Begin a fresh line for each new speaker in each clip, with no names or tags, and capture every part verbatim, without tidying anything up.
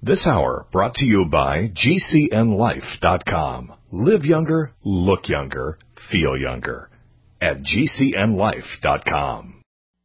This hour brought to you by G C N life dot com. Live younger, look younger, feel younger at G C N life dot com.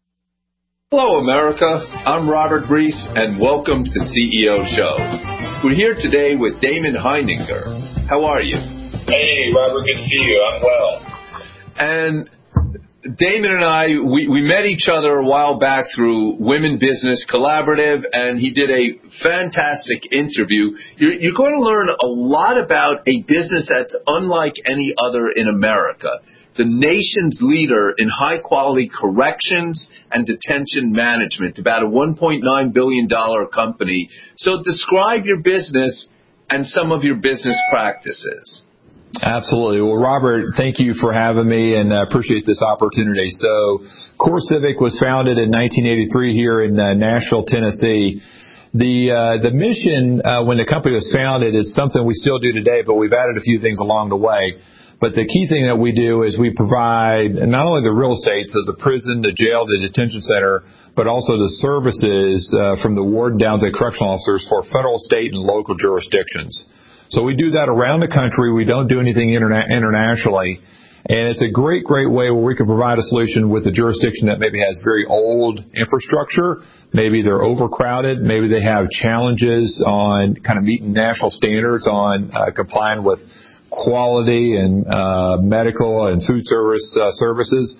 Hello, America. I'm Robert Reese, and welcome to the C E O Show. We're here today with Damon Heininger. How are you?
Hey, Robert. Good to see you. I'm well.
And Damon and I, we, we met each other a while back through Women Business Collaborative, and he did a fantastic interview. You're, you're going to learn a lot about a business that's unlike any other in America, the nation's leader in high-quality corrections and detention management, about a one point nine billion dollars company. So describe your business and some of your business practices.
Absolutely. Well, Robert, thank you for having me, and I appreciate this opportunity. So CoreCivic was founded in nineteen eighty-three here in uh, Nashville, Tennessee. The uh, the mission uh, when the company was founded is something we still do today, but we've added a few things along the way. But the key thing that we do is we provide not only the real estate, so the prison, the jail, the detention center, but also the services uh, from the warden down to the correctional officers for federal, state, and local jurisdictions. So we do that around the country. We don't do anything interna- internationally. And it's a great, great way where we can provide a solution with a jurisdiction that maybe has very old infrastructure. Maybe they're overcrowded. Maybe they have challenges on kind of meeting national standards on uh, complying with quality and uh, medical and food service uh, services.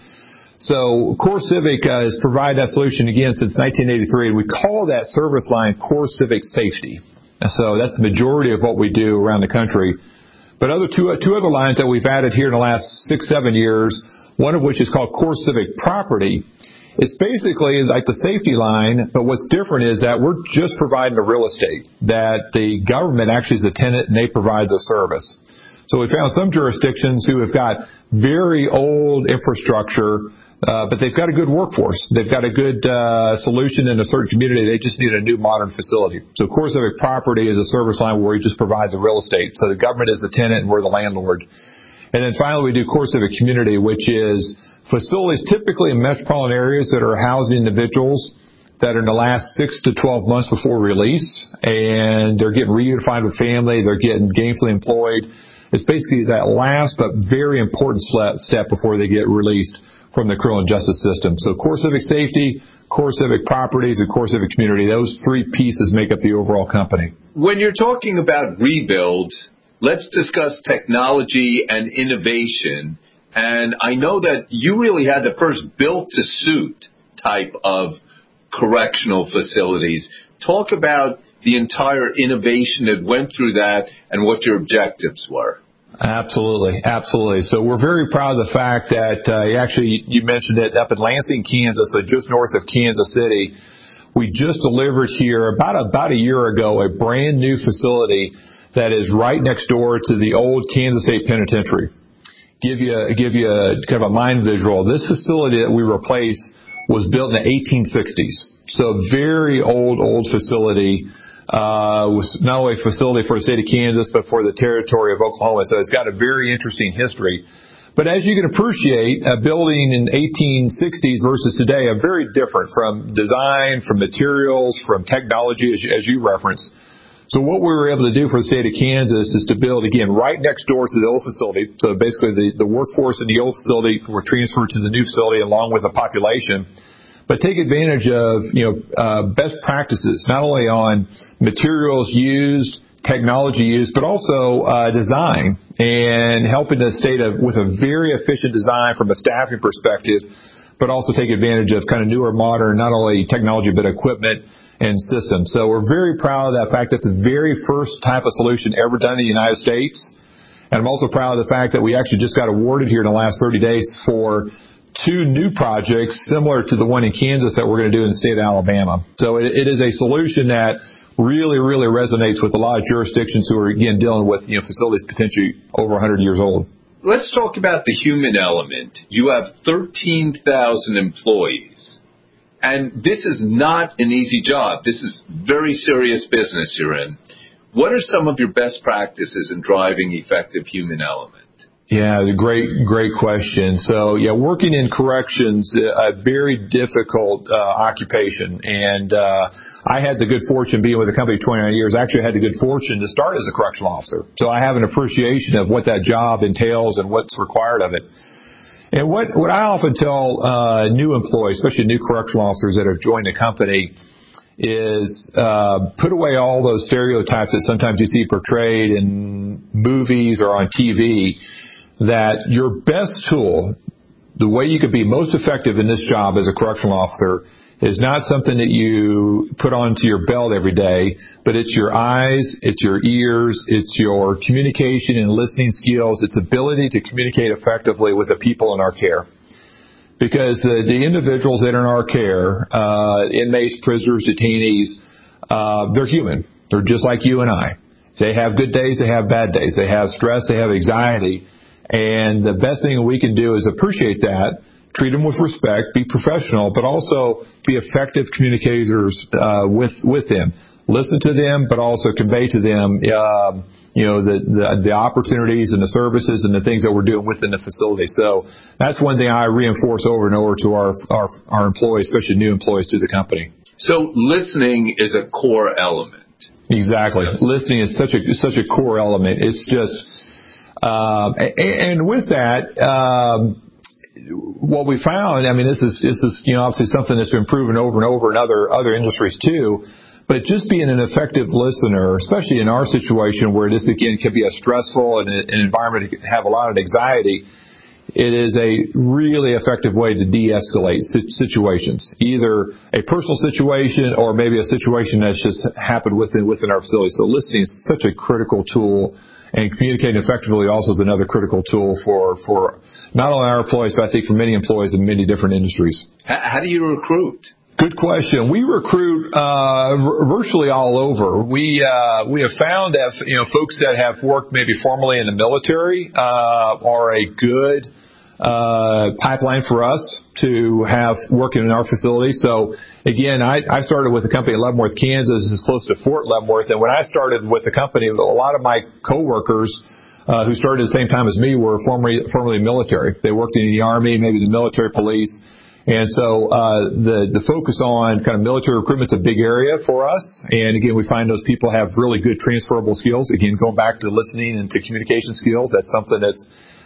So CoreCivic uh, has provided that solution again since nineteen eighty-three. And we call that service line CoreCivic Safety. So that's the majority of what we do around the country. But other two, two other lines that we've added here in the last six, seven years, one of which is called CoreCivic Property. It's basically like the safety line, but what's different is that we're just providing the real estate, that the government actually is the tenant and they provide the service. So we found some jurisdictions who have got very old infrastructure, Uh, but they've got a good workforce. They've got a good uh, solution in a certain community. They just need a new modern facility. So CoreCivic Property is a service line where we just provide the real estate. So the government is the tenant and we're the landlord. And then finally, we do CoreCivic Community, which is facilities typically in metropolitan areas that are housing individuals that are in the last six to twelve months before release, and they're getting reunified with family. They're getting gainfully employed. It's basically that last but very important step before they get released from the criminal justice system. So CoreCivic Safety, CoreCivic Properties, and CoreCivic Community, those three pieces make up the overall company.
When you're talking about rebuilds, let's discuss technology and innovation. And I know that you really had the first built-to-suit type of correctional facilities. Talk about the entire innovation that went through that and what your objectives were.
Absolutely, absolutely. So we're very proud of the fact that uh, actually you mentioned it up in Lansing, Kansas, so just north of Kansas City. We just delivered here about about a year ago a brand new facility that is right next door to the old Kansas State Penitentiary. Give you a, give you a kind of a mind visual. This facility that we replaced was built in the eighteen sixties, so very old old facility. Uh, was not only a facility for the state of Kansas, but for the territory of Oklahoma. So it's got a very interesting history. But as you can appreciate, a building in eighteen sixties versus today are very different from design, from materials, from technology, as you, as you referenced. So what we were able to do for the state of Kansas is to build, again, right next door to the old facility. So basically the, the workforce in the old facility were transferred to the new facility along with the population. But take advantage of, you know, uh, best practices, not only on materials used, technology used, but also uh, design, and helping the state of, with a very efficient design from a staffing perspective, but also take advantage of kind of newer, modern, not only technology, but equipment and systems. So we're very proud of that fact. That's the very first type of solution ever done in the United States. And I'm also proud of the fact that we actually just got awarded here in the last thirty days for two new projects similar to the one in Kansas that we're going to do in the state of Alabama. So it, it is a solution that really, really resonates with a lot of jurisdictions who are, again, dealing with, you know, facilities potentially over one hundred years old.
Let's talk about the human element. You have thirteen thousand employees, and this is not an easy job. This is very serious business you're in. What are some of your best practices in driving effective human element?
Yeah, great, great question. So, yeah, working in corrections, a very difficult uh, occupation. And uh, I had the good fortune being with the company twenty-nine years. Actually, I had the good fortune to start as a correctional officer. So I have an appreciation of what that job entails and what's required of it. And what, what I often tell uh, new employees, especially new correctional officers that have joined the company, is uh, put away all those stereotypes that sometimes you see portrayed in movies or on T V. That your best tool, the way you could be most effective in this job as a correctional officer, is not something that you put onto your belt every day, but it's your eyes, it's your ears, it's your communication and listening skills, it's ability to communicate effectively with the people in our care. Because uh, the individuals that are in our care, uh, inmates, prisoners, detainees, uh, they're human. They're just like you and I. They have good days, they have bad days. They have stress, they have anxiety. And the best thing we can do is appreciate that, treat them with respect, be professional, but also be effective communicators uh, with with them. Listen to them, but also convey to them, uh, you know, the, the the opportunities and the services and the things that we're doing within the facility. So that's one thing I reinforce over and over to our our, our employees, especially new employees to the company.
So listening is a core element.
Exactly. Listening is such a such a core element. It's just. Uh, and with that, um, what we found, I mean, this is, this is, you know, obviously something that's been proven over and over in other, other industries too, but just being an effective listener, especially in our situation where this again can be a stressful and an environment that can have a lot of anxiety, it is a really effective way to de-escalate situations, either a personal situation or maybe a situation that's just happened within, within our facility. So listening is such a critical tool. And communicating effectively also is another critical tool for, for not only our employees, but I think for many employees in many different industries.
How do you recruit?
Good question. We recruit uh, virtually all over. We uh, we have found that you know folks that have worked maybe formerly in the military uh, are a good uh, pipeline for us to have working in our facility. So again, I, I started with the company in Leavenworth, Kansas. This is close to Fort Leavenworth. And when I started with the company, a lot of my coworkers uh, who started at the same time as me were formerly, formerly military. They worked in the Army, maybe the military police. And so uh, the, the focus on kind of military recruitment is a big area for us. And again, we find those people have really good transferable skills. Again, going back to listening and to communication skills, that's something that's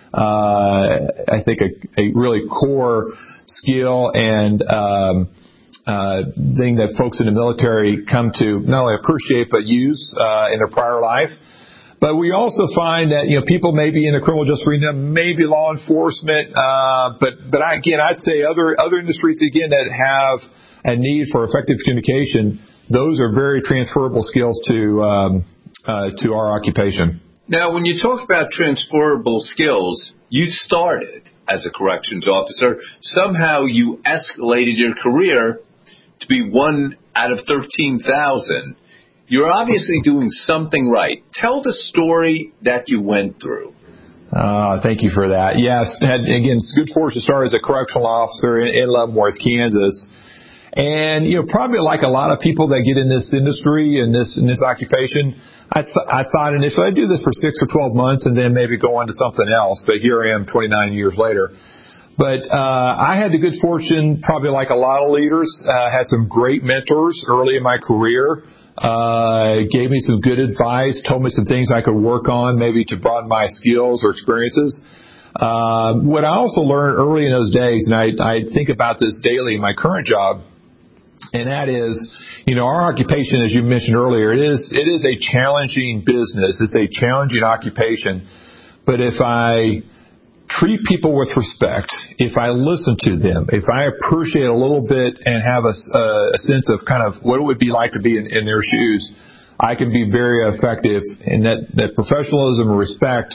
Uh, I think a, a really core skill and um, uh, thing that folks in the military come to not only appreciate but use uh, in their prior life. But we also find that you know people may be in the criminal justice arena, maybe law enforcement, uh, but but I, again I'd say other other industries again that have a need for effective communication. Those are very transferable skills to um, uh, to our occupation.
Now, when you talk about transferable skills, you started as a corrections officer. Somehow you escalated your career to be one out of thirteen thousand. You're obviously doing something right. Tell the story that you went through.
Uh, thank you for that. Yes, had, again, it's good fortune to start as a correctional officer in, in Leavenworth, Kansas. And, you know, probably like a lot of people that get in this industry and this, in this occupation, I, th- I thought initially I'd do this for six or twelve months and then maybe go on to something else. But here I am twenty-nine years later. But, uh, I had the good fortune, probably like a lot of leaders, uh, had some great mentors early in my career, uh, gave me some good advice, told me some things I could work on maybe to broaden my skills or experiences. Uh, what I also learned early in those days, and I, I think about this daily in my current job, and that is, you know, our occupation, as you mentioned earlier, it is it is a challenging business. It's a challenging occupation. But if I treat people with respect, if I listen to them, if I appreciate a little bit and have a, a sense of kind of what it would be like to be in, in their shoes, I can be very effective. And that, that professionalism and respect,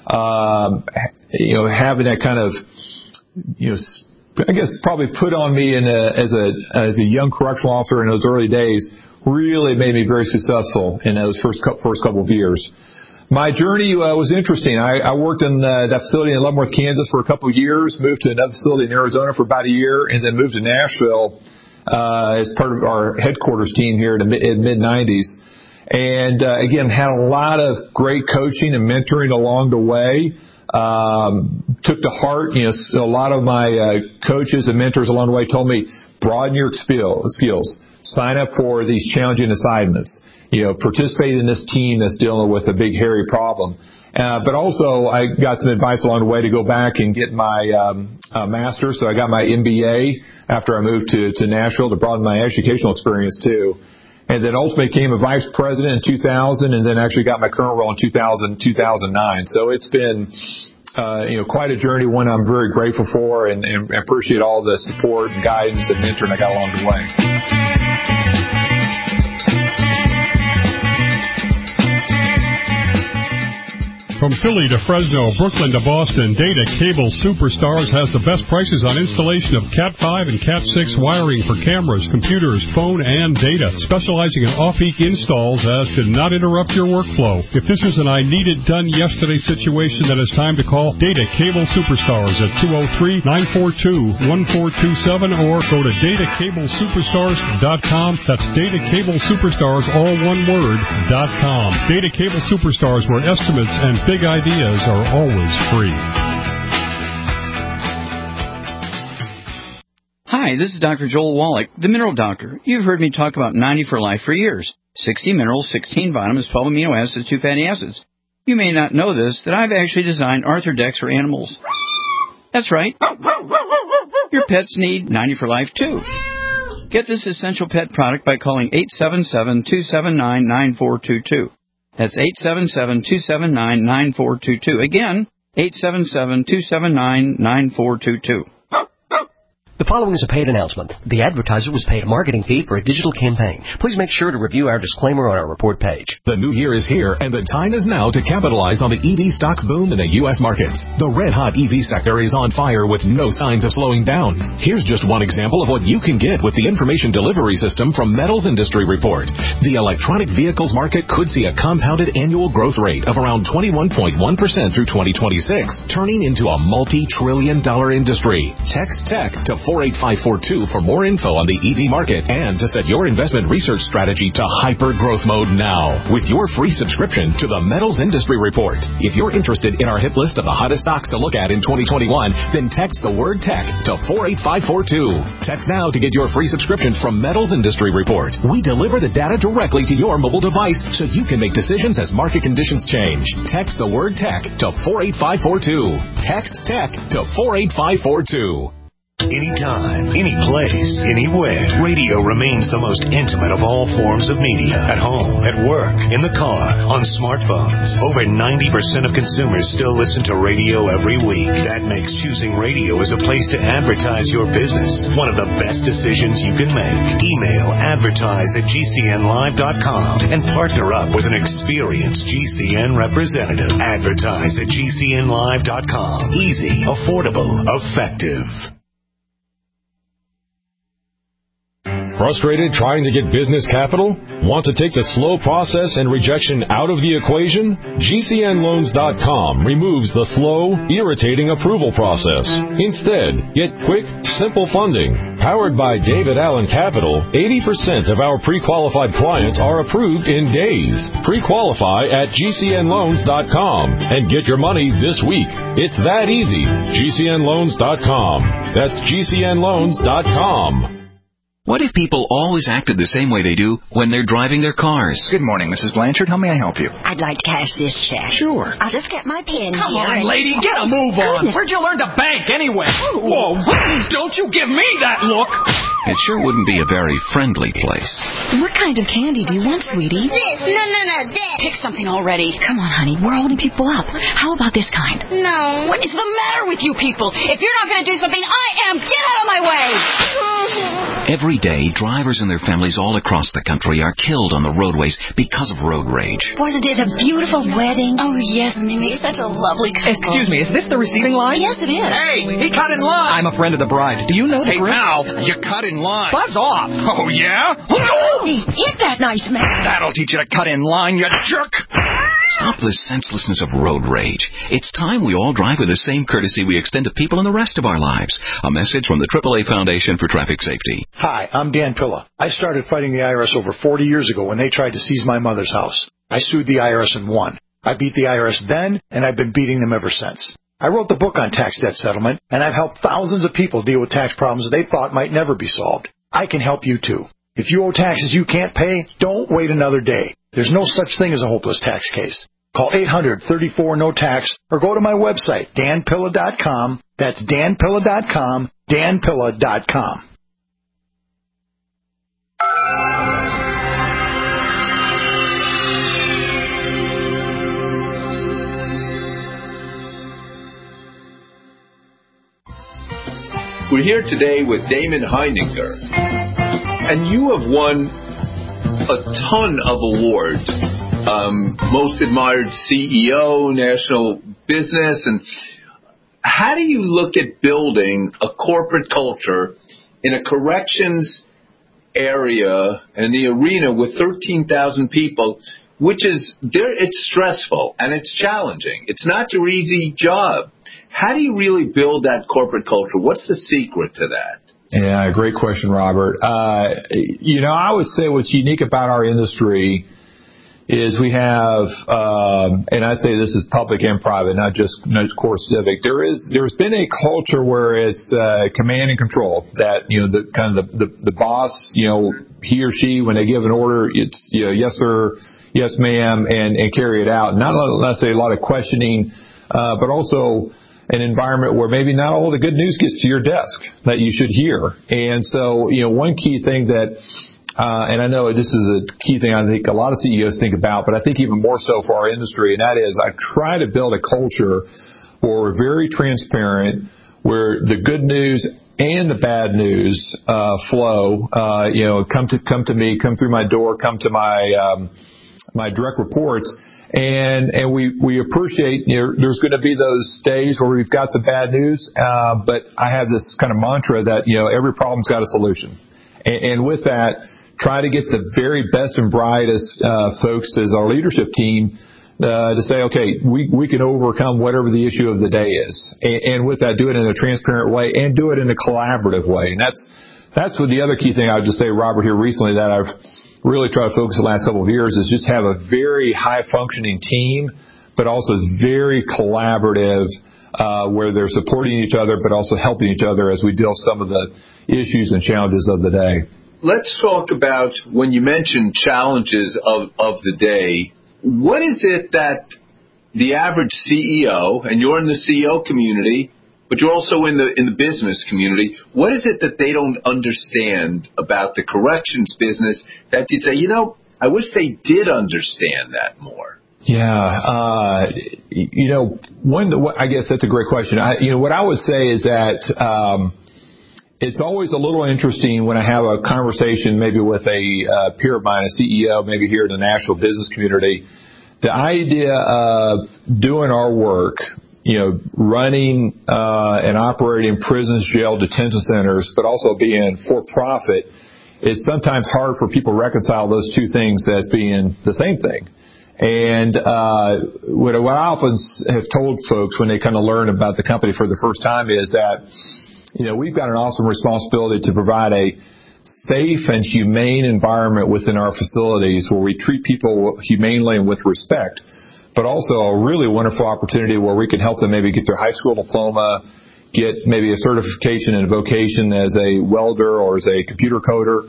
um, you know, having that kind of, you know, I guess probably put on me in a, as a as a young correctional officer in those early days really made me very successful in those first first couple of years. My journey uh, was interesting. I, I worked in uh, that facility in Leavenworth, Kansas for a couple of years, moved to another facility in Arizona for about a year, and then moved to Nashville uh, as part of our headquarters team here in the mid nineties. And uh, again, had a lot of great coaching and mentoring along the way. Um, took to heart, you know, a lot of my uh, coaches and mentors along the way told me, broaden your skills, sign up for these challenging assignments, you know, participate in this team that's dealing with a big, hairy problem. Uh, but also, I got some advice along the way to go back and get my um, uh, master's. So I got my M B A after I moved to, to Nashville to broaden my educational experience too. And then ultimately became a vice president in two thousand, and then actually got my current role in two thousand, two thousand nine. So it's been, uh, you know, quite a journey, one I'm very grateful for, and, and appreciate all the support and guidance and mentoring I got along the way.
From Philly to Fresno, Brooklyn to Boston, Data Cable Superstars has the best prices on installation of Cat five and Cat six wiring for cameras, computers, phone, and data. Specializing in off-peak installs as to not interrupt your workflow. If this is an I need it done yesterday situation, then it's time to call Data Cable Superstars at two oh three, nine four two, one four two seven or go to data cable superstars dot com. That's Data Cable Superstars, all one word, dot com. Data Cable Superstars, where estimates and big ideas are always free.
Hi, this is Doctor Joel Wallach, the Mineral Doctor. You've heard me talk about ninety for Life for years. sixty minerals, sixteen vitamins, twelve amino acids, two fatty acids. You may not know this, that I've actually designed Arthrodex for animals. That's right. Your pets need ninety for Life too. Get this essential pet product by calling eight seven seven, two seven nine, nine four two two. That's eight seven seven, two seven nine, nine four two two. Again, eight seven seven, two seven nine, nine four two two.
The following is a paid announcement. The advertiser was paid a marketing fee for a digital campaign. Please make sure to review our disclaimer on our report page.
The new year is here, and the time is now to capitalize on the E V stocks boom in the U S markets. The red-hot E V sector is on fire with no signs of slowing down. Here's just one example of what you can get with the information delivery system from Metals Industry Report. The electronic vehicles market could see a compounded annual growth rate of around twenty-one point one percent through twenty twenty-six, turning into a multi-trillion dollar industry. Text TECH to four eight five four two for more info on the E V market and to set your investment research strategy to hyper growth mode now with your free subscription to the Metals Industry Report. If you're interested in our hit list of the hottest stocks to look at in twenty twenty-one, then text the word TECH to four eight five four two. Text now to get your free subscription from Metals Industry Report. We deliver the data directly to your mobile device so you can make decisions as market conditions change. Text the word TECH to four eight five four two. Text TECH to four eight five four two.
Anytime, any place, anywhere, radio remains the most intimate of all forms of media. At home, at work, in the car, on smartphones. Over ninety percent of consumers still listen to radio every week. That makes choosing radio as a place to advertise your business one of the best decisions you can make. Email advertise at G C N live dot com and partner up with an experienced G C N representative. Advertise at G C N live dot com. Easy, affordable, effective.
Frustrated trying to get business capital? Want to take the slow process and rejection out of the equation? G C N loans dot com removes the slow, irritating approval process. Instead, get quick, simple funding. Powered by David Allen Capital, eighty percent of our pre-qualified clients are approved in days. Pre-qualify at G C N loans dot com and get your money this week. It's that easy. G C N loans dot com. That's G C N loans dot com.
What if people always acted the same way they do when they're driving their cars?
Good morning, Missus Blanchard. How may I help you?
I'd like to cash this check.
Sure.
I'll just get my pen
Come
here.
on,
and...
lady, get a move on.
Goodness.
Where'd you learn to bank anyway? Whoa, don't you give me that look.
It sure wouldn't be a very friendly place.
What kind of candy do you want, sweetie?
This. No, no, no, this.
Pick something already. Come on, honey. We're holding people up. How about this kind?
No.
What is the matter with you people? If you're not going to do something, I am. Get out of my way.
Every day, drivers and their families all across the country are killed on the roadways because of road rage.
Wasn't it a beautiful wedding?
Oh, yes, and they make such a lovely couple.
Excuse me, is this the receiving line?
Yes, it is.
Hey, he cut in line. I'm a friend of the bride. Do you know the
Hey,
groom?
pal, you cut in line.
Buzz off.
Oh, yeah?
Hey, hit that nice man.
That'll teach you to cut in line, you jerk.
Stop the senselessness of road rage. It's time we all drive with the same courtesy we extend to people in the rest of our lives. A message from the triple A Foundation for Traffic Safety.
Hi, I'm Dan Pilla. I started fighting the I R S over forty years ago when they tried to seize my mother's house. I sued the I R S and won. I beat the I R S then, and I've been beating them ever since. I wrote the book on tax debt settlement, and I've helped thousands of people deal with tax problems they thought might never be solved. I can help you too. If you owe taxes you can't pay, don't wait another day. There's no such thing as a hopeless tax case. Call eight hundred, thirty-four, no tax or go to my website, dan pilla dot com. That's dan pilla dot com, dan pilla dot com.
We're here today with Damon Heininger, and you have won a ton of awards. Um, most admired C E O, national business, and how do you look at building a corporate culture in a corrections area and the arena with thirteen thousand people, which is, there, it's stressful and it's challenging. It's not your easy job. How do you really build that corporate culture? What's the secret to that?
Yeah, great question, Robert. Uh, you know, I would say what's unique about our industry is we have, um, and I say this is public and private, not just, not just core civic. There is, there's been a culture where it's uh, command and control. That, you know, the kind of the, the the boss, you know, he or she, when they give an order, it's, you know, yes sir, yes ma'am, and and carry it out. Not necessarily a lot of questioning, uh, but also an environment where maybe not all the good news gets to your desk that you should hear. And so, you know, one key thing that, uh, and I know this is a key thing I think a lot of C E Os think about, but I think even more so for our industry, and that is I try to build a culture where we're very transparent, where the good news and the bad news uh, flow, uh, you know, come to come to me, come through my door, come to my um, my direct reports. And, and we, we appreciate, you know, there's going to be those days where we've got some bad news, uh, but I have this kind of mantra that, you know, every problem's got a solution. And, and with that, try to get the very best and brightest, uh, folks as our leadership team, uh, to say, okay, we, we can overcome whatever the issue of the day is. And, and with that, do it in a transparent way and do it in a collaborative way. And that's, that's what the other key thing I would just say, Robert, here recently that I've really try to focus the last couple of years is just have a very high-functioning team, but also very collaborative, uh, where they're supporting each other, but also helping each other as we deal with some of the issues and challenges of the day.
Let's talk about, when you mentioned challenges of, of the day, what is it that the average C E O, and you're in the C E O community, but you're also in the in the business community, what is it that they don't understand about the corrections business that you'd say, you know, I wish they did understand that more?
Yeah, uh, you know, one, I guess that's a great question. I, you know, what I would say is that um, it's always a little interesting when I have a conversation maybe with a uh, peer of mine, a C E O, maybe here in the national business community, the idea of doing our work, you know, running uh, and operating prisons, jail, detention centers, but also being for-profit, it's sometimes hard for people to reconcile those two things as being the same thing. And uh, what, what I often have told folks when they kind of learn about the company for the first time is that, you know, we've got an awesome responsibility to provide a safe and humane environment within our facilities where we treat people humanely and with respect, but also a really wonderful opportunity where we can help them maybe get their high school diploma, get maybe a certification in a vocation as a welder or as a computer coder.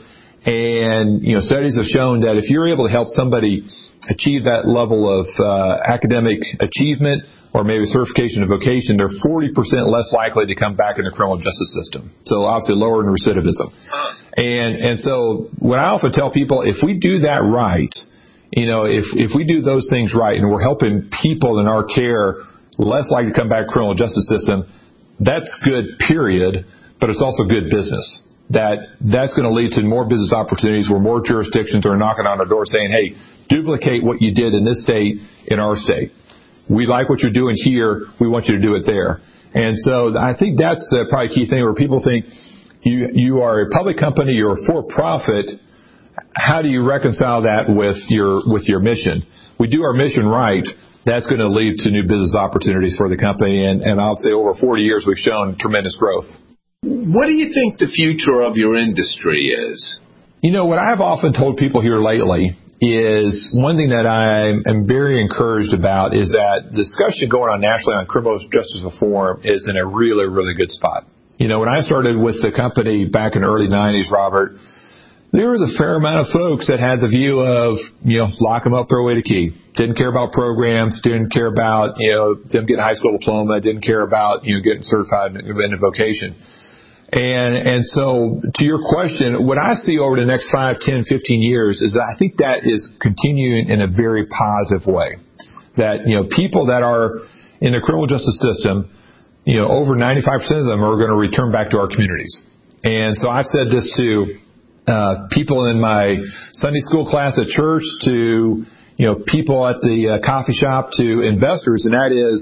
And, you know, studies have shown that if you're able to help somebody achieve that level of uh, academic achievement or maybe certification in vocation, they're forty percent less likely to come back in the criminal justice system. So obviously lower in recidivism. And, and so what I often tell people, if we do that right, you know, if, if we do those things right and we're helping people in our care less likely to come back to the criminal justice system, that's good, period, but it's also good business. That that's going to lead to more business opportunities where more jurisdictions are knocking on our door saying, hey, duplicate what you did in this state in our state. We like what you're doing here. We want you to do it there. And so I think that's uh, probably a key thing where people think you you are a public company, you're a for-profit. How do you reconcile that with your with your mission? We do our mission right. That's going to lead to new business opportunities for the company. And, and I'll say over forty years, we've shown tremendous growth.
What do you think the future of your industry is?
You know, what I've often told people here lately is one thing that I am very encouraged about is that the discussion going on nationally on criminal justice reform is in a really, really good spot. You know, when I started with the company back in the early nineties, Robert, there was a fair amount of folks that had the view of, you know, lock them up, throw away the key. Didn't care about programs, didn't care about, you know, them getting a high school diploma, didn't care about, you know, getting certified in a vocation. And, and so to your question, what I see over the next five, ten, fifteen years is that I think that is continuing in a very positive way. That, you know, people that are in the criminal justice system, you know, over ninety-five percent of them are going to return back to our communities. And so I've said this to, uh, people in my Sunday school class at church, to, you know, people at the uh, coffee shop, to investors, and that is,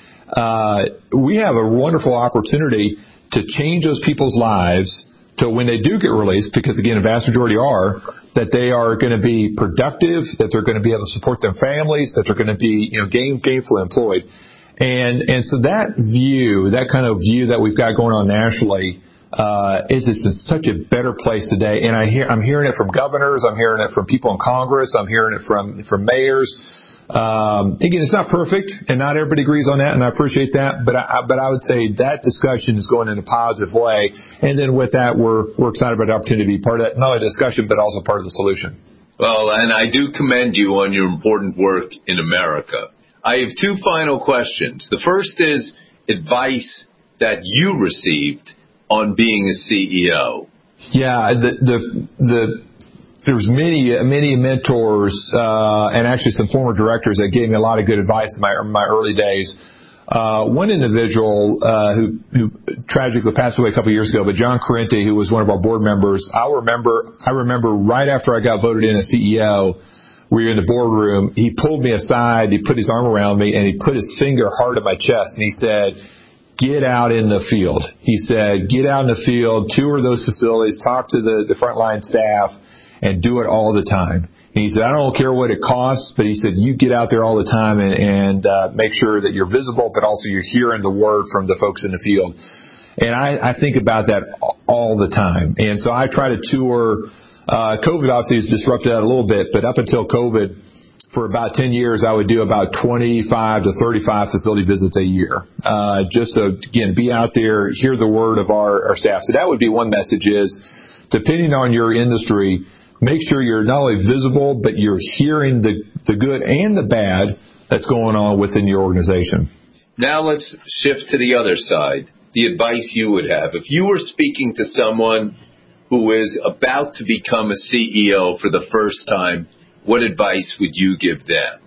uh, we have a wonderful opportunity to change those people's lives to when they do get released, because again, a vast majority are, that they are going to be productive, that they're going to be able to support their families, that they're going to be, you know, gain, gainfully employed. And, and so that view, that kind of view that we've got going on nationally, uh, is just in such a better place today. And I hear, I'm hearing it from governors, I'm hearing it from people in Congress, I'm hearing it from, from mayors. Um, again, it's not perfect, and not everybody agrees on that, and I appreciate that. But I, but I would say that discussion is going in a positive way. And then with that, we're we're excited about the opportunity to be part of that, not only discussion, but also part of the solution.
Well, and I do commend you on your important work in America. I have two final questions. The first is advice that you received on being a C E O.
Yeah, the the the. There's many, many mentors, uh, and actually some former directors that gave me a lot of good advice in my, in my early days. Uh, one individual, uh, who, who tragically passed away a couple of years ago, but John Corrente, who was one of our board members, I remember, I remember right after I got voted in as C E O, we were in the boardroom, he pulled me aside, he put his arm around me, and he put his finger hard at my chest, and he said, get out in the field. He said, get out in the field, tour those facilities, talk to the, the frontline staff, and do it all the time. And he said, I don't care what it costs, but he said, you get out there all the time and, and uh, make sure that you're visible, but also you're hearing the word from the folks in the field. And I, I think about that all the time. And so I try to tour. Uh, COVID obviously has disrupted that a little bit, but up until COVID, for about ten years, I would do about twenty-five to thirty-five facility visits a year. Uh, just so, again, be out there, hear the word of our, our staff. So that would be one message is, depending on your industry, make sure you're not only visible, but you're hearing the, the good and the bad that's going on within your organization.
Now let's shift to the other side, the advice you would have. If you were speaking to someone who is about to become a C E O for the first time, what advice would you give them?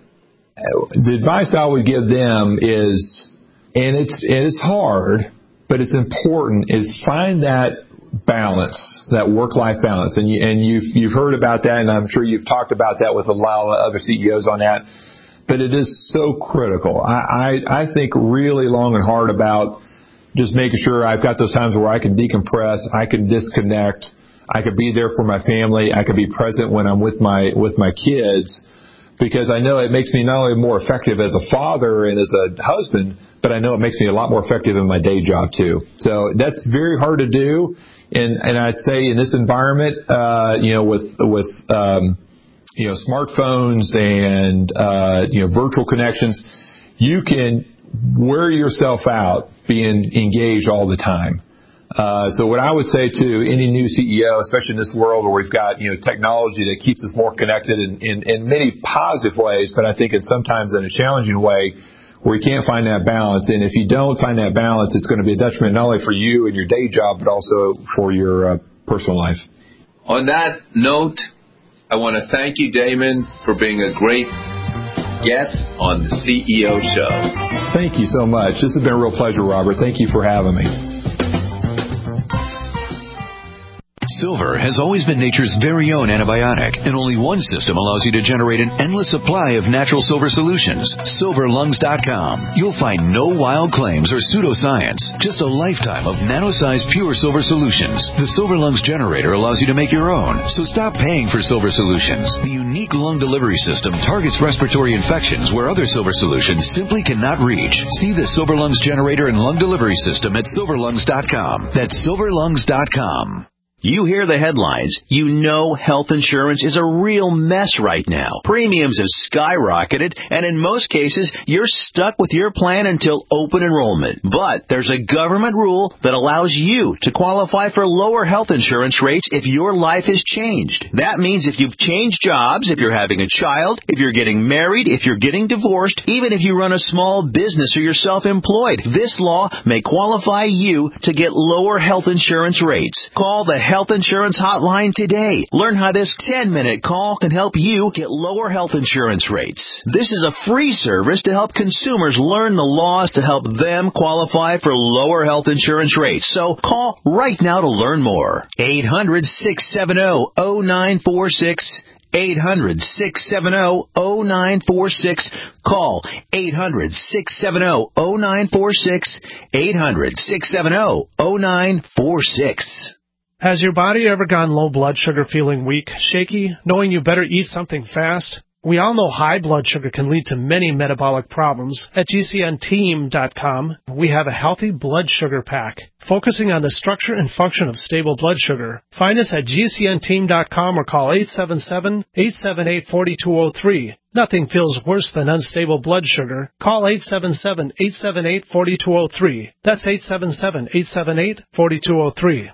The advice I would give them is, and it's, and it's hard, but it's important, is find that balance, that work-life balance. And, you, and you've, you've heard about that, and I'm sure you've talked about that with a lot of other C E Os on that. But it is so critical. I, I, I think really long and hard about just making sure I've got those times where I can decompress, I can disconnect, I can be there for my family, I can be present when I'm with my, with my kids, because I know it makes me not only more effective as a father and as a husband, but I know it makes me a lot more effective in my day job too. So that's very hard to do. And, and I'd say in this environment, uh, you know, with, with, um, you know, smartphones and, uh, you know, virtual connections, you can wear yourself out being engaged all the time. Uh, so what I would say to any new C E O, especially in this world where we've got, you know, technology that keeps us more connected in, in, in many positive ways, but I think it's sometimes in a challenging way, where you can't find that balance. And if you don't find that balance, it's going to be a detriment not only for you and your day job, but also for your uh, personal life.
On that note, I want to thank you, Damon, for being a great guest on the C E O Show.
Thank you so much. This has been a real pleasure, Robert. Thank you for having me.
Silver has always been nature's very own antibiotic, and only one system allows you to generate an endless supply of natural silver solutions. silver lungs dot com. You'll find no wild claims or pseudoscience, just a lifetime of nano-sized pure silver solutions. The Silver Lungs generator allows you to make your own, so stop paying for silver solutions. The unique lung delivery system targets respiratory infections where other silver solutions simply cannot reach. See the Silver Lungs generator and lung delivery system at silver lungs dot com. That's silver lungs dot com.
You hear the headlines. You know health insurance is a real mess right now. Premiums have skyrocketed, and in most cases, you're stuck with your plan until open enrollment. But there's a government rule that allows you to qualify for lower health insurance rates if your life has changed. That means if you've changed jobs, if you're having a child, if you're getting married, if you're getting divorced, even if you run a small business or you're self-employed, this law may qualify you to get lower health insurance rates. Call the Health Insurance Hotline today. Learn how this ten-minute call can help you get lower health insurance rates. This is a free service to help consumers learn the laws to help them qualify for lower health insurance rates. So call right now to learn more. eight hundred, six seven zero, zero nine four six. eight hundred, six seven zero, zero nine four six. Call eight hundred, six seven zero, zero nine four six. eight hundred, six seven zero, zero nine four six.
Has your body ever gone low blood sugar, feeling weak, shaky, knowing you better eat something fast? We all know high blood sugar can lead to many metabolic problems. At G C N team dot com, we have a healthy blood sugar pack, focusing on the structure and function of stable blood sugar. Find us at G C N team dot com or call eight seven seven, eight seven eight, four two zero three. Nothing feels worse than unstable blood sugar. Call eight seven seven, eight seven eight, four two zero three. That's eight seven seven, eight seven eight, four two zero three.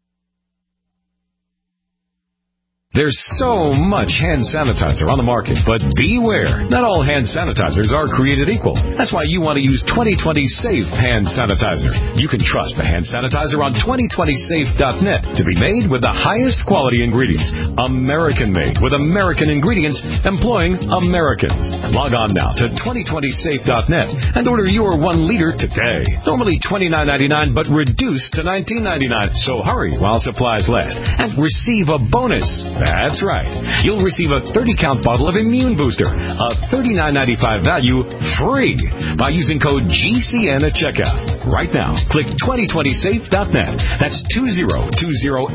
There's so much hand sanitizer on the market, but beware. Not all hand sanitizers are created equal. That's why you want to use twenty twenty Safe Hand Sanitizer. You can trust the hand sanitizer on twenty twenty safe dot net to be made with the highest quality ingredients. American-made with American ingredients employing Americans. Log on now to twenty twenty safe dot net and order your one liter today. Normally twenty-nine ninety-nine, but reduced to nineteen ninety-nine. So hurry while supplies last and receive a bonus. That's right. You'll receive a thirty count bottle of Immune Booster, a thirty-nine ninety-five value, free by using code G C N at checkout. Right now, click twenty twenty safe dot net. That's two zero two zero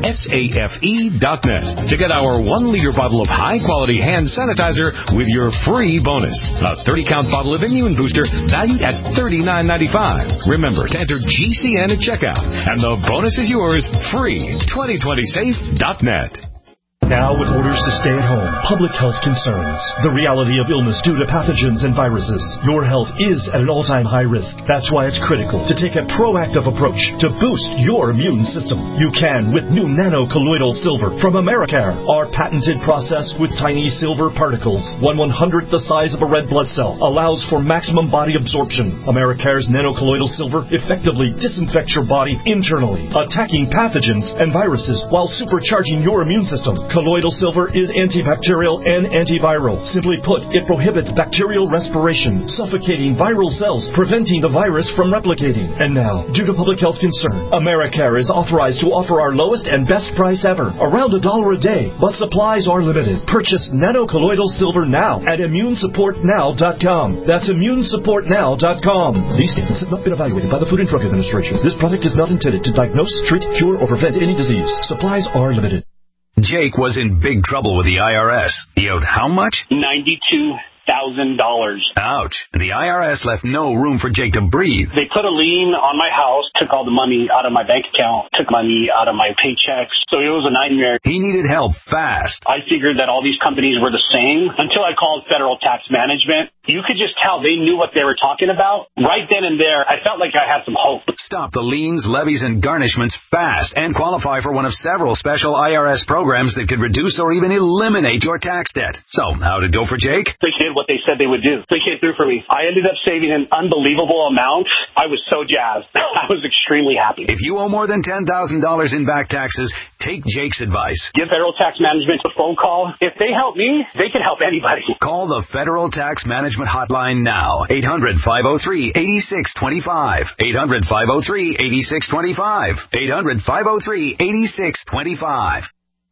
safe dot net to get our one liter bottle of high-quality hand sanitizer with your free bonus. A thirty count bottle of Immune Booster valued at thirty-nine ninety-five. Remember to enter G C N at checkout, and the bonus is yours free. twenty twenty safe dot net.
Now, with orders to stay at home, public health concerns, the reality of illness due to pathogens and viruses, your health is at an all-time high risk. That's why it's critical to take a proactive approach to boost your immune system. You can with new nano-colloidal silver from Americare. Our patented process with tiny silver particles, one one-hundredth the size of a red blood cell, allows for maximum body absorption. Americare's nano-colloidal silver effectively disinfects your body internally, attacking pathogens and viruses while supercharging your immune system. Colloidal silver is antibacterial and antiviral. Simply put, it prohibits bacterial respiration, suffocating viral cells, preventing the virus from replicating. And now, due to public health concern, Americare is authorized to offer our lowest and best price ever, around a dollar a day, but supplies are limited. Purchase nano-colloidal silver now at immune support now dot com. That's immune support now dot com. These statements have not been evaluated by the Food and Drug Administration. This product is not intended to diagnose, treat, cure, or prevent any disease. Supplies are limited.
Jake was in big trouble with the I R S. He owed how much?
ninety-two thousand dollars.
Ouch. And the I R S left no room for Jake to breathe.
They put a lien on my house, took all the money out of my bank account, took money out of my paychecks. So it was a nightmare.
He needed help fast.
I figured that all these companies were the same until I called Federal Tax Management. You could just tell they knew what they were talking about. Right then and there, I felt like I had some hope.
Stop the liens, levies, and garnishments fast and qualify for one of several special I R S programs that could reduce or even eliminate your tax debt. So, how'd it go for Jake?
They did what they said they would do. They came through for me. I ended up saving an unbelievable amount. I was so jazzed. I was extremely happy.
If you owe more than ten thousand dollars in back taxes, take Jake's advice.
Give Federal Tax Management a phone call. If they help me, they can help anybody.
Call the Federal Tax Management Hotline now. eight hundred, five oh three, eight six two five. eight hundred, five oh three, eight six two five. eight hundred, five oh three, eight six two five.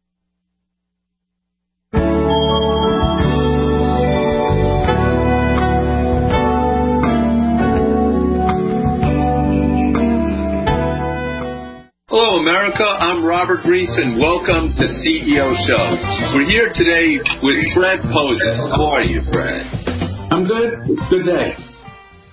Hello, America. I'm Robert Reese, and welcome to C E O Show. We're here today with Fred Pozis. How are you, Fred?
I'm good. Good day.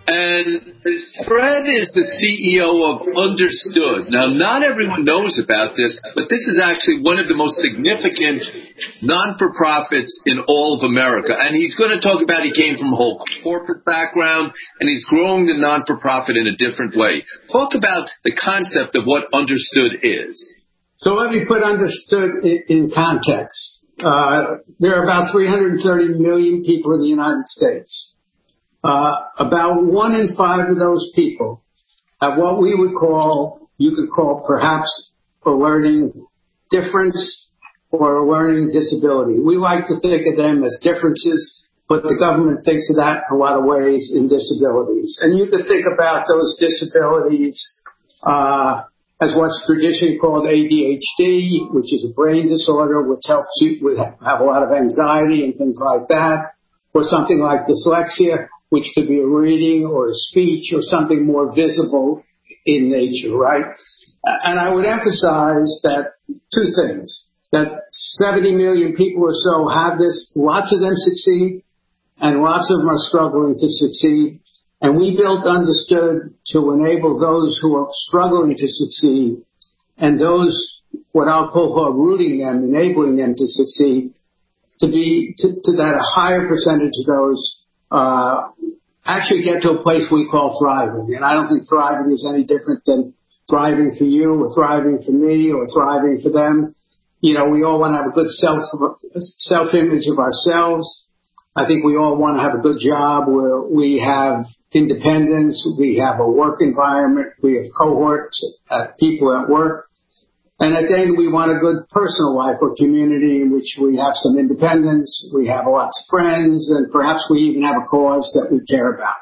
And Fred is the C E O of Understood. Now, not everyone knows about this, but this is actually one of the most significant non-for-profits in all of America. And he's going to talk about he came from a whole corporate background, and he's growing the non-for-profit in a different way. Talk about the concept of what Understood is.
So let me put Understood in, in context. Uh, there are about three hundred thirty million people in the United States. Uh, about one in five of those people have what we would call, you could call perhaps a learning difference or a learning disability. We like to think of them as differences, but the government thinks of that in a lot of ways in disabilities. And you could think about those disabilities uh, as what's traditionally called A D H D, which is a brain disorder, which helps you with, have a lot of anxiety and things like that, or something like dyslexia, which could be a reading or a speech or something more visible in nature, right? And I would emphasize that two things, that seventy million people or so have this, lots of them succeed, and lots of them are struggling to succeed. And we built Understood to enable those who are struggling to succeed and those, what I'll call, who are rooting them, enabling them to succeed, to be, to, to that a higher percentage of those uh, actually get to a place we call thriving. And I don't think thriving is any different than thriving for you or thriving for me or thriving for them. You know, we all want to have a good self, self-image of ourselves. I think we all want to have a good job where we have independence, we have a work environment, we have cohorts, uh, people at work. And at the end, we want a good personal life or community in which we have some independence, we have lots of friends, and perhaps we even have a cause that we care about.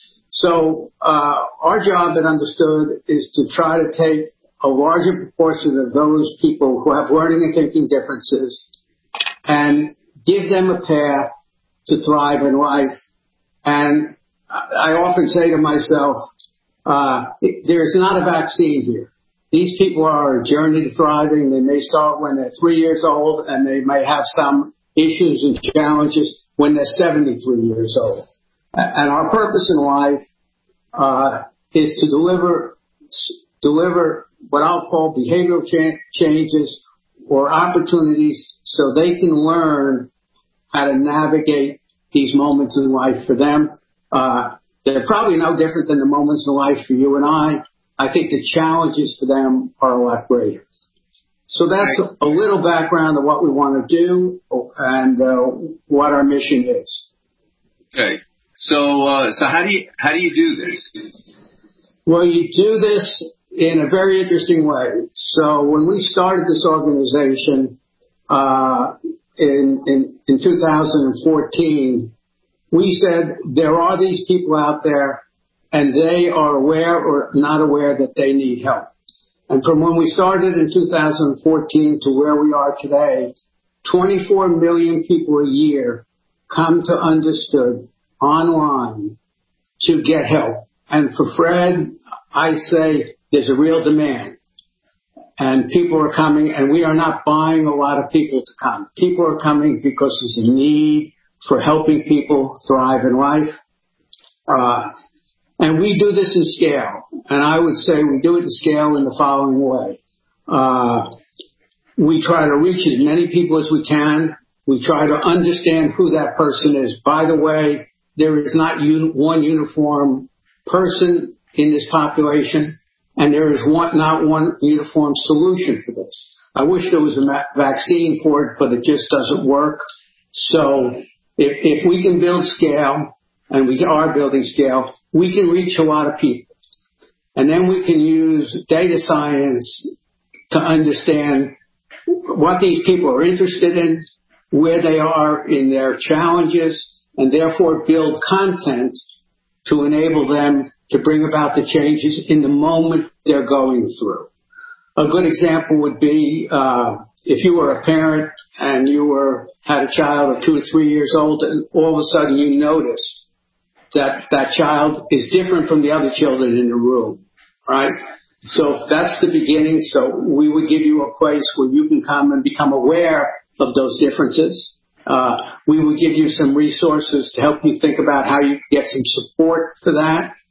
So uh our job at Understood is to try to take a larger proportion of those people who have learning and thinking differences and give them a path to thrive in life. And I often say to myself, uh there's not a vaccine here. These people are a journey to thriving. They may start when they're three years old, and they may have some issues and challenges when they're seventy-three years old. And our purpose in life uh, is to deliver deliver what I'll call behavioral cha- changes or opportunities so they can learn how to navigate these moments in life for them. Uh, they're probably no different than the moments in life for you and I. I think the challenges for them are a lot greater. So that's a little background of what we want to do and uh, what our mission is.
Okay. So, uh, so how do you how do you do this?
Well, you do this in a very interesting way. So when we started this organization uh, in, in in two thousand fourteen, we said there are these people out there, and they are aware or not aware that they need help. And from when we started in two thousand fourteen to where we are today, twenty-four million people a year come to Understood online to get help. And for Fred, I say there's a real demand. And people are coming, and we are not buying a lot of people to come. People are coming because there's a need for helping people thrive in life. Uh, And we do this in scale. And I would say we do it in scale in the following way. Uh, we try to reach as many people as we can. We try to understand who that person is. By the way, there is not un- one uniform person in this population, and there is one, not one uniform solution for this. I wish there was a ma- vaccine for it, but it just doesn't work. So if, if we can build scale, and we are building scale, we can reach a lot of people. And then we can use data science to understand what these people are interested in, where they are in their challenges, and therefore build content to enable them to bring about the changes in the moment they're going through. A good example would be uh, if you were a parent and you were had a child of two or three years old, and all of a sudden you notice that that child is different from the other children in the room, right? So that's the beginning. So we would give you a place where you can come and become aware of those differences. Uh, we would give you some resources to help you think about how you get some support for that.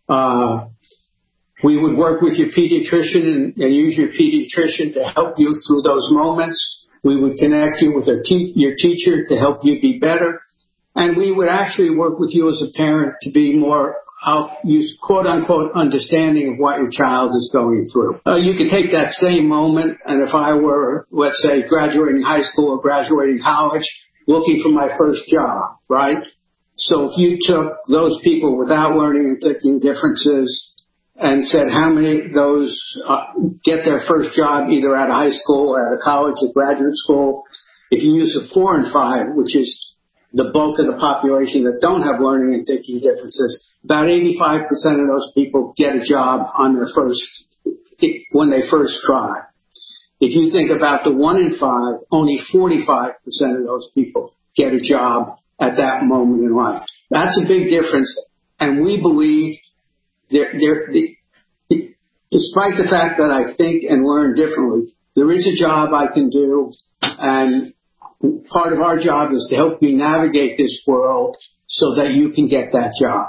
Uh, we would work with your pediatrician and, and use your pediatrician to help you through those moments. We would connect you with a te- your teacher to help you be better. And we would actually work with you as a parent to be more, I'll use quote unquote, understanding of what your child is going through. Uh, you could take that same moment, and if I were, let's say, graduating high school or graduating college, looking for my first job, right? So if you took those people without learning and thinking differences and said how many of those uh, get their first job either at a high school or at a college or graduate school, if you use a four and five, which is the bulk of the population that don't have learning and thinking differences, about eighty-five percent of those people get a job on their first, when they first try. If you think about the one in five, only forty-five percent of those people get a job at that moment in life. That's a big difference. And we believe there, there, the, despite the fact that I think and learn differently, there is a job I can do, and part of our job is to help you navigate this world so that you can get that job.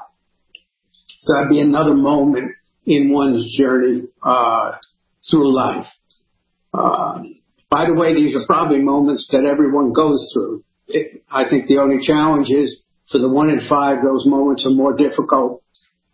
So that'd be another moment in one's journey uh, through life. Uh, by the way, these are probably moments that everyone goes through. It, I think the only challenge is for the one in five, those moments are more difficult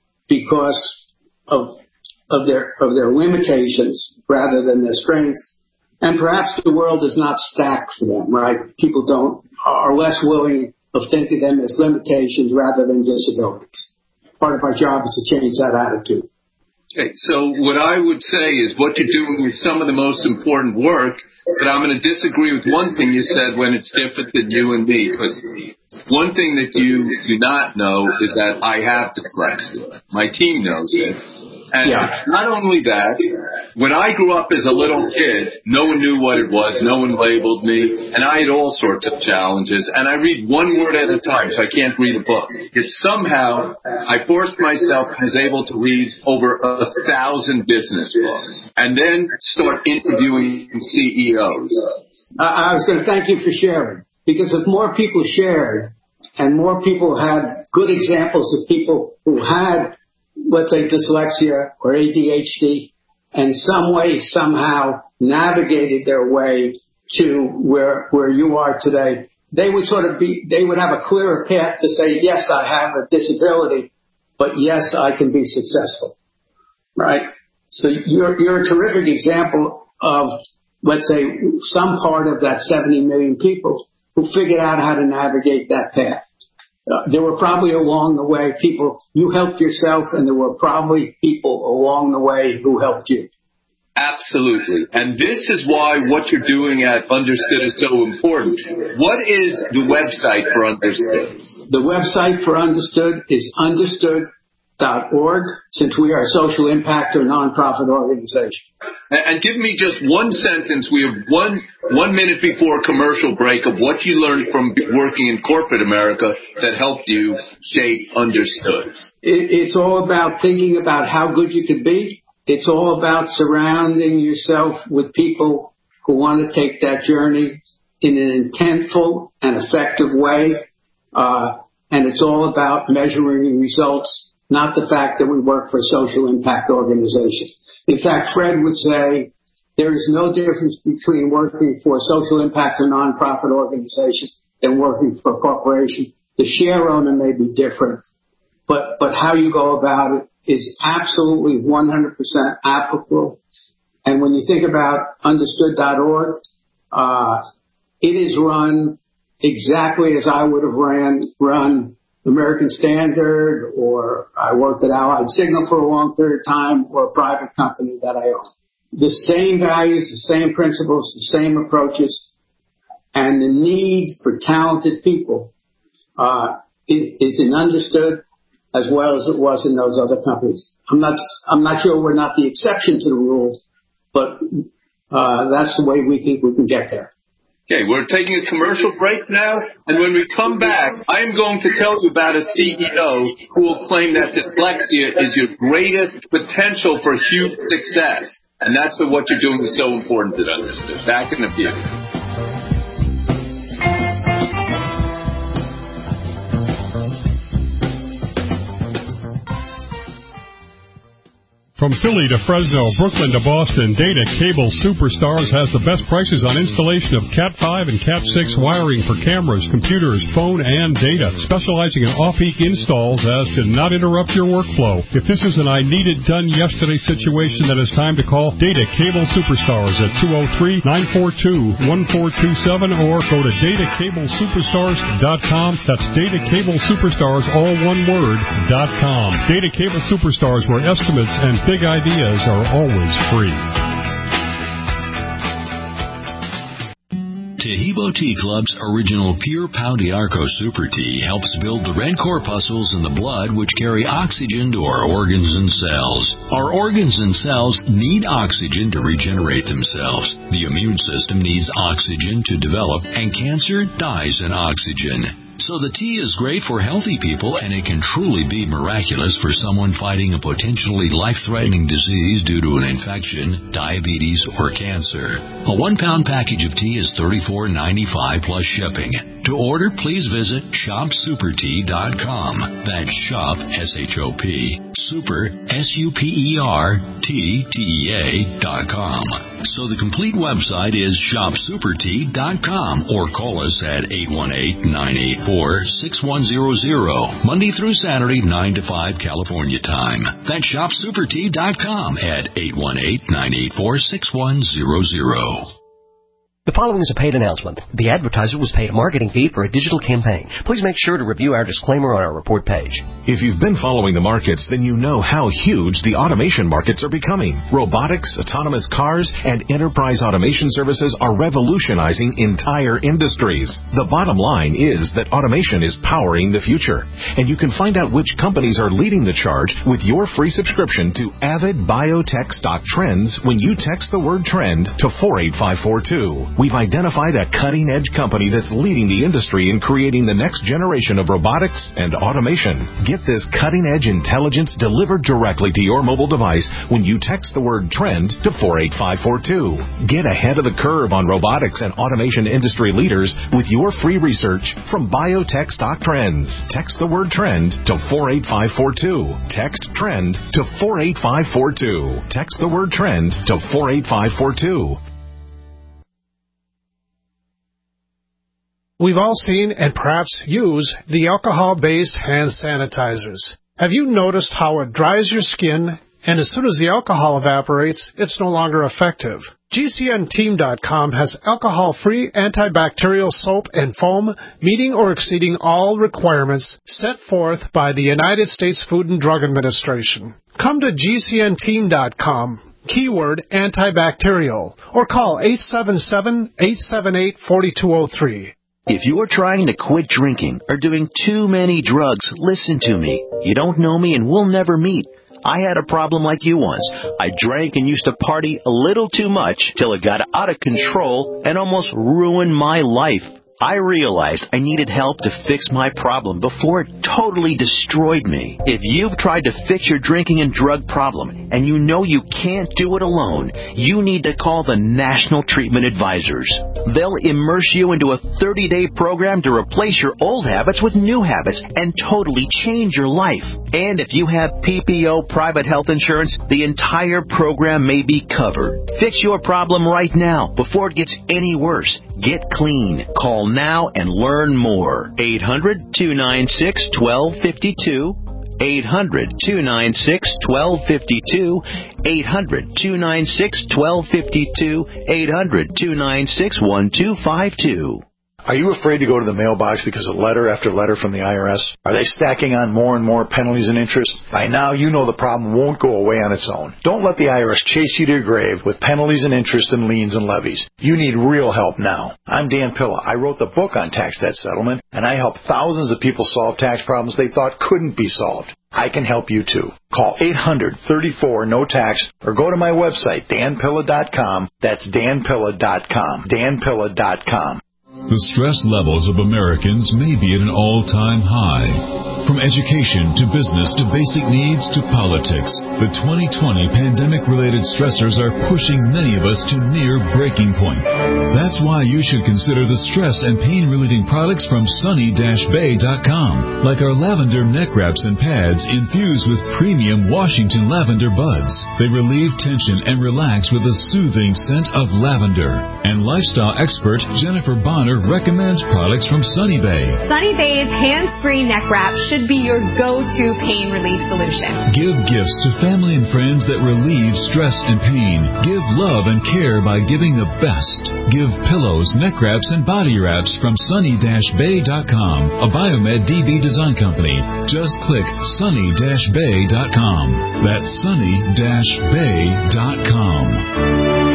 because of of their of their limitations rather than their strengths. And perhaps the world is not stacked for them, right? People don't are less willing of thinking of them as limitations rather than disabilities. Part of our job is to change that attitude.
Okay, so what I would say is what you're doing is some of the most important work, but I'm going to disagree with one thing you said when it's different than you and me, because one thing that you do not know is that I have dyslexia. My team knows it. And yeah. Not only that, when I grew up as a little kid, no one knew what it was, no one labeled me, and I had all sorts of challenges, and I read one word at a time, so I can't read a book. Yet somehow, I forced myself and was able to read over a thousand business books, and then start interviewing C E Os.
Uh, I was going to thank you for sharing, because if more people shared, and more people had good examples of people who had, let's say, dyslexia or A D H D, and some way, somehow navigated their way to where where you are today, they would sort of be, they would have a clearer path to say, yes, I have a disability, but yes, I can be successful, right? So you're you're a terrific example of, let's say, some part of that seventy million people who figured out how to navigate that path. Uh, there were probably along the way people, you helped yourself, and there were probably people along the way who helped you.
Absolutely. And this is why what you're doing at Understood is so important. What is the website for Understood?
The website for Understood is understood dot org, since we are a social impact or nonprofit organization.
And give me just one sentence. We have one one minute before a commercial break of what you learned from working in corporate America that helped you shape Understood.
It, it's all about thinking about how good you could be. It's all about surrounding yourself with people who want to take that journey in an intentful and effective way. Uh, and it's all about measuring results, not the fact that we work for a social impact organization. In fact, Fred would say there is no difference between working for a social impact or nonprofit organization than working for a corporation. The share owner may be different, but, but how you go about it is absolutely one hundred percent applicable. And when you think about understood dot org, uh, it is run exactly as I would have ran, run American Standard, or I worked at Allied Signal for a long period of time, or a private company that I own. The same values, the same principles, the same approaches, and the need for talented people uh, is in Understood as well as it was in those other companies. I'm not, I'm not sure we're not the exception to the rule, but uh, that's the way we think we can get there.
Okay, we're taking a commercial break now, and when we come back, I am going to tell you about a C E O who will claim that dyslexia is your greatest potential for huge success. And that's what you're doing is so important to understand. Back in a few.
From Philly to Fresno, Brooklyn to Boston, Data Cable Superstars has the best prices on installation of Cat five and Cat six wiring for cameras, computers, phone, and data, specializing in off-peak installs as to not interrupt your workflow. If this is an I-need-it-done-yesterday situation, then it's time to call Data Cable Superstars at two oh three, nine four two, one four two seven or go to data cable superstars dot com. That's Data Cable Superstars, all one word, dot com. Data Cable Superstars, where estimates and big ideas are always free.
Tehibo Tea Club's original Pure Pau d'Arco Super Tea helps build the red corpuscles in the blood which carry oxygen to our organs and cells. Our organs and cells need oxygen to regenerate themselves. The immune system needs oxygen to develop, and cancer dies in oxygen. So the tea is great for healthy people, and it can truly be miraculous for someone fighting a potentially life-threatening disease due to an infection, diabetes, or cancer. A one-pound package of tea is thirty-four ninety-five plus shipping. To order, please visit shop super tea dot com. That's shop, S H O P, super, S U P E R, T, T E A, dot com. So the complete website is shop super tea dot com, or call us at eight one eight, nine eight four, six one zero zero, Monday through Saturday, nine to five California time. That's shop super tea dot com at eight one eight, nine eight four, six one zero zero.
The following is a paid announcement. The advertiser was paid a marketing fee for a digital campaign. Please make sure to review our disclaimer on our report page.
If you've been following the markets, then you know how huge the automation markets are becoming. Robotics, autonomous cars, and enterprise automation services are revolutionizing entire industries. The bottom line is that automation is powering the future. And you can find out which companies are leading the charge with your free subscription to Avid Biotech Stock Trends when you text the word trend to four eight five four two. We've identified a cutting-edge company that's leading the industry in creating the next generation of robotics and automation. Get this cutting-edge intelligence delivered directly to your mobile device when you text the word trend to four eight five four two. Get ahead of the curve on robotics and automation industry leaders with your free research from Biotech Stock Trends. Text the word trend to four eight five four two. Text trend to four eight five four two. Text the word trend to four eight five four two.
We've all seen and perhaps use the alcohol-based hand sanitizers. Have you noticed how it dries your skin, and as soon as the alcohol evaporates, it's no longer effective? G C N team dot com has alcohol-free antibacterial soap and foam meeting or exceeding all requirements set forth by the United States Food and Drug Administration. Come to G C N team dot com. Keyword antibacterial, or call eight seven seven, eight seven eight, four two zero three.
If you're trying to quit drinking or doing too many drugs, listen to me. You don't know me and we'll never meet. I had a problem like you once. I drank and used to party a little too much till it got out of control and almost ruined my life. I realized I needed help to fix my problem before it totally destroyed me. If you've tried to fix your drinking and drug problem and you know you can't do it alone, you need to call the National Treatment Advisors. They'll immerse you into a thirty-day program to replace your old habits with new habits and totally change your life. And if you have P P O private health insurance, the entire program may be covered. Fix your problem right now before it gets any worse. Get clean. Call now and learn more. eight hundred, two nine six, one two five two. eight hundred, two nine six, one two five two. eight hundred, two nine six, one two five two. eight hundred, two nine six, one two five two.
Are you afraid to go to the mailbox because of letter after letter from the I R S? Are they stacking on more and more penalties and interest? By now, you know the problem won't go away on its own. Don't let the I R S chase you to your grave with penalties and interest and liens and levies. You need real help now. I'm Dan Pilla. I wrote the book on tax debt settlement, and I help thousands of people solve tax problems they thought couldn't be solved. I can help you too. Call eight hundred, thirty-four, no tax or go to my website, dan pilla dot com. That's dan pilla dot com. dan pilla dot com.
The stress levels of Americans may be at an all-time high.
From education to business to basic needs to politics, the twenty twenty pandemic-related stressors are pushing many of us to near breaking point. That's why you should consider the stress and pain-relieving products from sunny dash bay dot com, like our lavender neck wraps and pads infused with premium Washington lavender buds. They relieve tension and relax with a soothing scent of lavender. And lifestyle expert Jennifer Bonner recommends products from Sunny Bay.
Sunny Bay's hands-free neck wrap should be your go-to pain relief solution.
Give gifts to family and friends that relieve stress and pain. Give love and care by giving the best. Give pillows, neck wraps, and body wraps from sunny dash bay dot com, a Biomed D B design company. Just click sunny dash bay dot com. That's sunny dash bay dot com.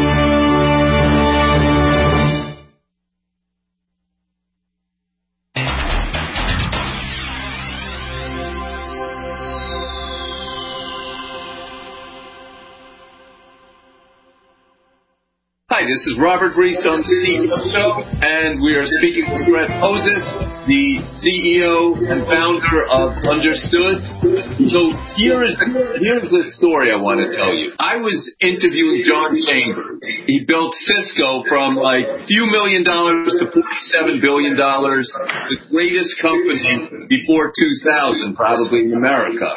Hi, this is Robert Reese on the C E O Show, and we are speaking with Fred Moses, the C E O and founder of Understood. So here is the, here's the story I want to tell you. I was interviewing John Chambers. He built Cisco from like a few million dollars to forty-seven billion dollars, the greatest company before two thousand, probably in America.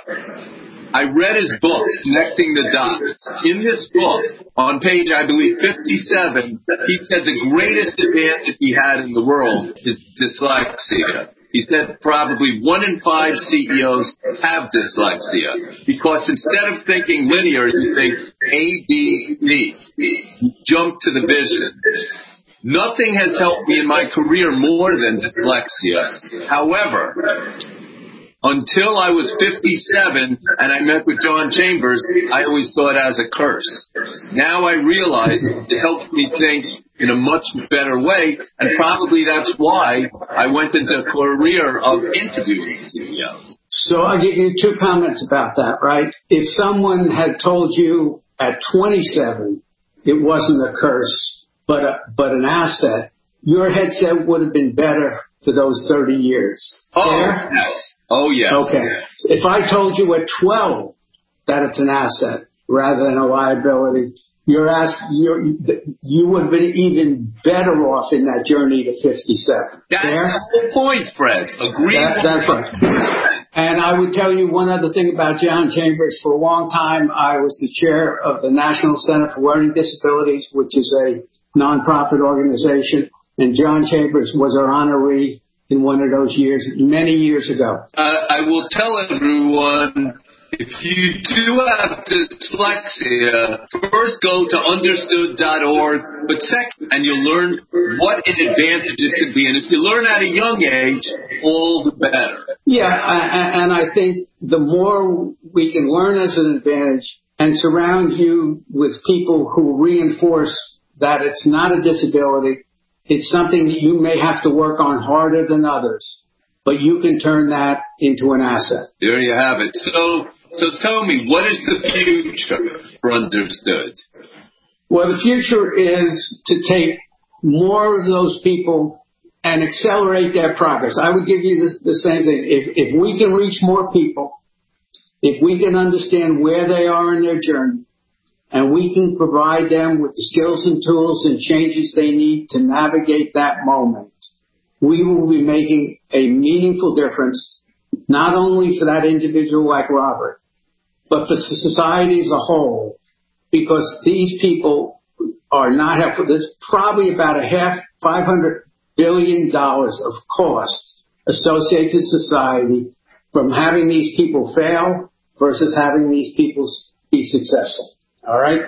I read his book, Connecting the Dots. In this book, on page, I believe, fifty-seven, he said the greatest advantage he had in the world is dyslexia. He said probably one in five C E Os have dyslexia because instead of thinking linear, you think A, B, B. You jump to the vision. Nothing has helped me in my career more than dyslexia. However, until I was fifty-seven and I met with John Chambers, I always thought as a curse. Now I realize it helps me think in a much better way, and probably that's why I went into a career of interviewing C E Os.
So I'll give you two comments about that, right? If someone had told you at twenty-seven it wasn't a curse, but a, but an asset, your headset would have been better for those thirty years.
Oh,
Fair?
yes. Oh, yes.
Okay. If I told you at twelve that it's an asset rather than a liability, you're asked, you're, you would have been even better off in that journey to fifty-seven.
That's
Fair?
the point, Fred. Agree.
That, that's right. And I would tell you one other thing about John Chambers. For a long time, I was the chair of the National Center for Learning Disabilities, which is a nonprofit organization. And John Chambers was our honoree in one of those years, many years ago.
Uh, I will tell everyone, if you do have dyslexia, first go to understood dot org, but second, and you'll learn what an advantage it could be. And if you learn at a young age, all the better.
Yeah, and I think the more we can learn as an advantage and surround you with people who reinforce that it's not a disability, it's something that you may have to work on harder than others, but you can turn that into an asset.
There you have it. So, so tell me, what is the future for Understood?
Well, the future is to take more of those people and accelerate their progress. I would give you the, the same thing. If, if we can reach more people, if we can understand where they are in their journey, and we can provide them with the skills and tools and changes they need to navigate that moment, we will be making a meaningful difference, not only for that individual like Robert, but for society as a whole, because these people are not helpful. There's probably about a half, five hundred billion dollars of cost associated to society from having these people fail versus having these people be successful. All right.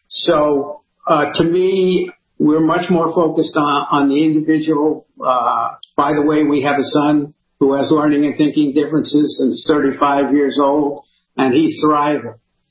So, uh, to me, we're much more focused on, on the individual. Uh, by the way, we have a son who has learning and thinking differences and is thirty-five years old, and he's thriving.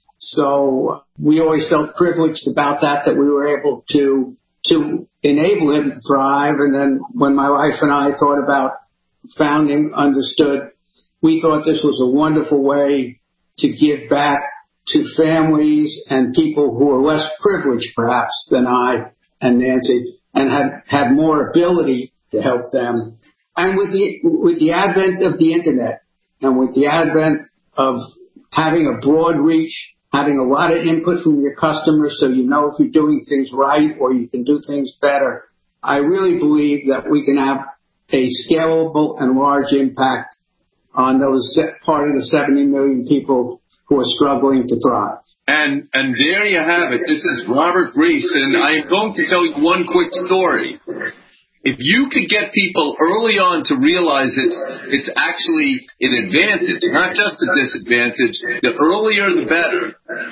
So we always felt privileged about that, that we were able to, to enable him to thrive. And then when my wife and I thought about founding Understood, we thought this was a wonderful way to give back to families and people who are less privileged, perhaps, than I and Nancy, and had, had more ability to help them. And with the, with the advent of the Internet, and with the advent of having a broad reach, having a lot of input from your customers so you know if you're doing things right or you can do things better, I really believe that we can have a scalable and large impact on those part of the seventy million people who are struggling to thrive.
And and there you have it. This is Robert Reese, and I am going to tell you one quick story. If you could get people early on to realize it's it's actually an advantage, not just a disadvantage, the earlier the better.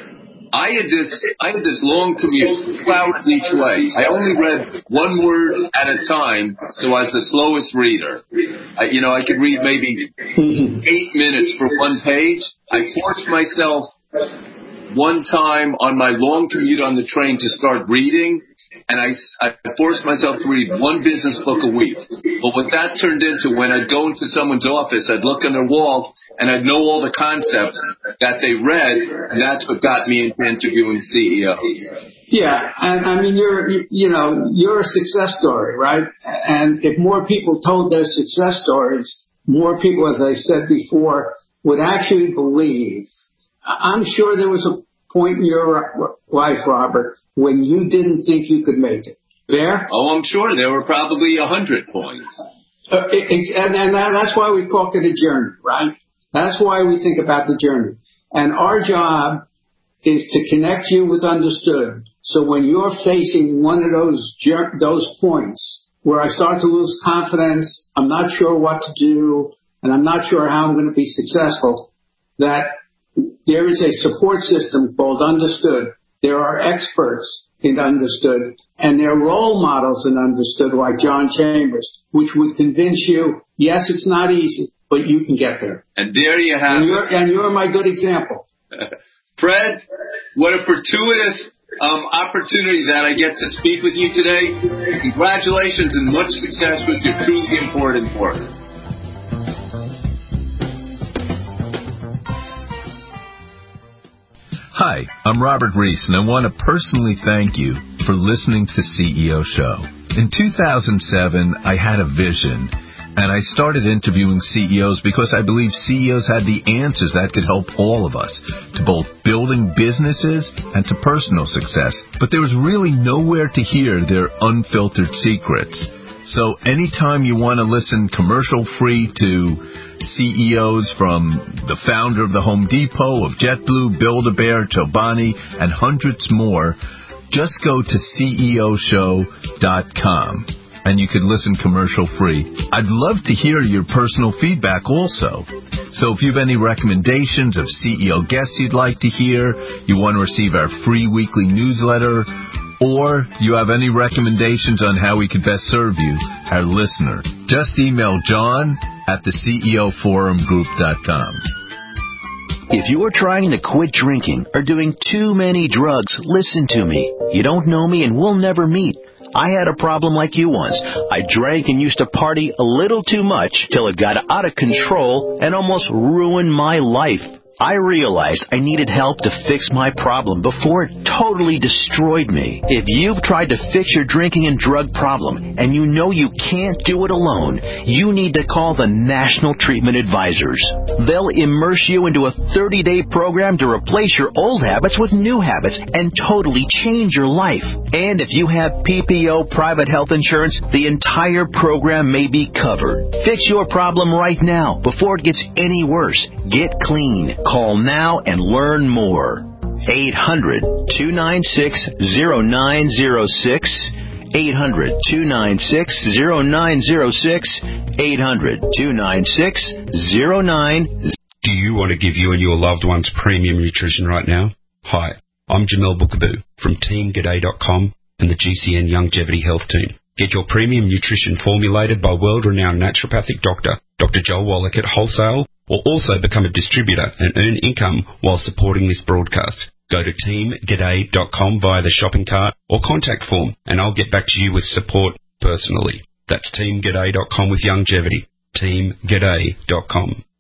I had this I had this long commute, two hours each way. I only read one word at a time, so I was the slowest reader. I, you know, I could read maybe eight minutes for one page. I forced myself one time on my long commute on the train to start reading, and I, I forced myself to read one business book a week. But what that turned into, when I'd go into someone's office, I'd look on their wall, and I'd know all the concepts that they read, and that's what got me into interviewing C E Os.
Yeah, and I mean, you're, you know, you're a success story, right? And if more people told their success stories, more people, as I said before, would actually believe. I'm sure there was a point in your life, Robert, when you didn't think you could make it. There?
Oh, I'm sure there were probably a hundred points.
Uh, it, it, and, and that's why we call it a journey, right? That's why we think about the journey. And our job is to connect you with Understood. So when you're facing one of those those points where I start to lose confidence, I'm not sure what to do, and I'm not sure how I'm going to be successful, that there is a support system called Understood. There are experts in Understood, and there are role models in Understood like John Chambers, which would convince you, yes, it's not easy, but you can get there.
And there you have
and
it.
You're, and you're my good example.
Fred, what a fortuitous um, opportunity that I get to speak with you today. Congratulations and much success with your truly important work.
Hi, I'm Robert Reese, and I want to personally thank you for listening to the C E O Show. In two thousand seven, I had a vision, and I started interviewing C E Os because I believe C E Os had the answers that could help all of us to both building businesses and to personal success. But there was really nowhere to hear their unfiltered secrets. So anytime you want to listen commercial-free to C E Os from the founder of the Home Depot, of JetBlue, Build-A-Bear, Chobani, and hundreds more, just go to C E O show dot com and you can listen commercial-free. I'd love to hear your personal feedback also. So if you have any recommendations of C E O guests you'd like to hear, you want to receive our free weekly newsletter, or you have any recommendations on how we could best serve you, our listener, just email John at the C E O forum group dot com.
If you're trying to quit drinking or doing too many drugs, listen to me. You don't know me and we'll never meet. I had a problem like you once. I drank and used to party a little too much till it got out of control and almost ruined my life. I realized I needed help to fix my problem before it totally destroyed me. If you've tried to fix your drinking and drug problem and you know you can't do it alone, you need to call the National Treatment Advisors. They'll immerse you into a thirty-day program to replace your old habits with new habits and totally change your life. And if you have P P O private health insurance, the entire program may be covered. Fix your problem right now before it gets any worse. Get clean. Call now and learn more. eight hundred, two nine six, zero nine zero six. eight hundred, two nine six, zero nine zero six. eight hundred, two nine six, zero nine zero six.
Do you want to give you and your loved ones premium nutrition right now? Hi, I'm Jamel Bookaboo from Team G'day dot com and the G C N Longevity Health Team. Get your premium nutrition formulated by world-renowned naturopathic doctor, Doctor Joel Wallach at wholesale, or also become a distributor and earn income while supporting this broadcast. Go to Team G'day dot com via the shopping cart or contact form, and I'll get back to you with support personally. That's Team G'day dot com with longevity. Team G'day dot com.